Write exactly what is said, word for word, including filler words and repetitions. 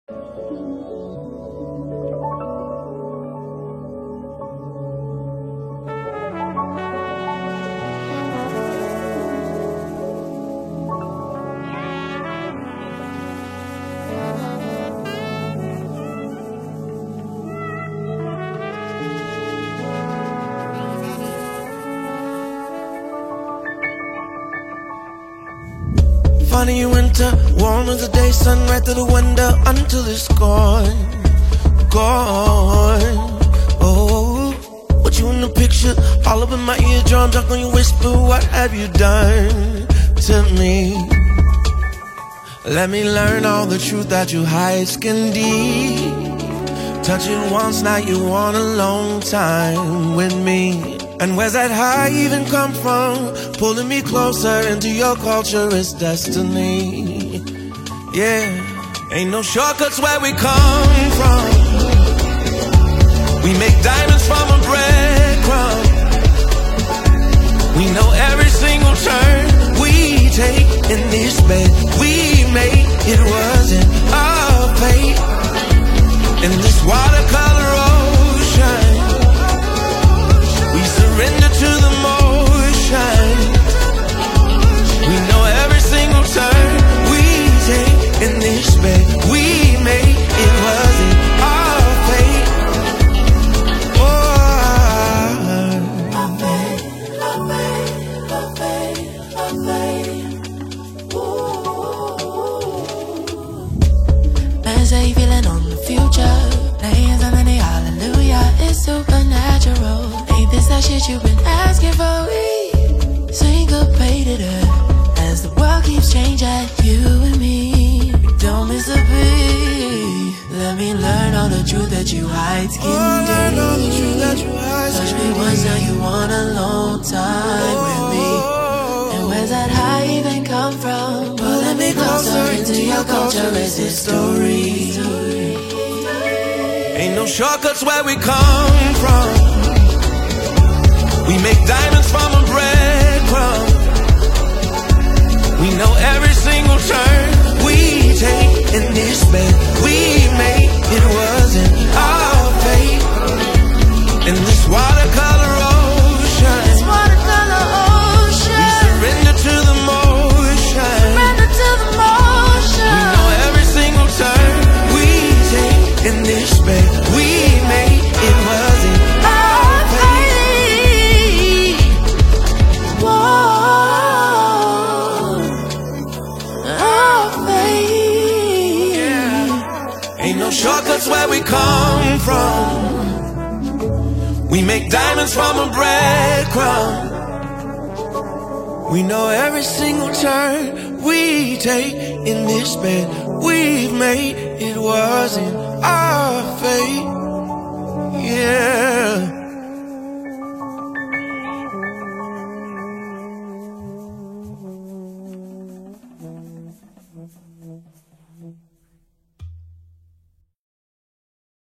Funny winter, warm as the day, sun right through the window until it's gone, gone. Oh, put you in the picture, all up in my eardrum, drunk on your whisper. What have you done to me? Let me learn all the truth that you hide skin deep. Touch it once, now you want a long time with me. And where's that high even come from? Pulling me closer into your culture is destiny. Yeah, ain't no shortcuts where we come from. We make diamonds from a breadcrumb. We know every single turn we take in this bed we made. It wasn't our fate. In this watercolor ocean, we surrender to the motion. We know every single turn we take in this bed we made. It wasn't our fate. Oh, our fate, our fate, our fate, our fate. Ooh. Man say you feeling on the future, laying under the hallelujah. It's supernatural. Ain't this that shit you've been asking for? We syncopated it as the world keeps changing. You and me, don't miss a beat. Let me learn all the truth that you hide skin oh, deep. learn all the truth that you hide Touch skin me deep. once, now you want a long time oh, with me. And where's that high even come from? Pulling me closer into your culture is this story. Ain't no shortcuts where we come from. We make diamonds from a breadcrumb. We know every single turn we take in this bed we made. It wasn't our fate. In this watercolor ocean, This watercolor ocean, we surrender to the motion. surrender to the motion. We know every single turn we take in this bed we made. It wasn't our fate. Ain't no shortcuts where we come from. We make diamonds from a breadcrumb. We know every single turn we take in this bed we've made. It wasn't our fate. Yeah.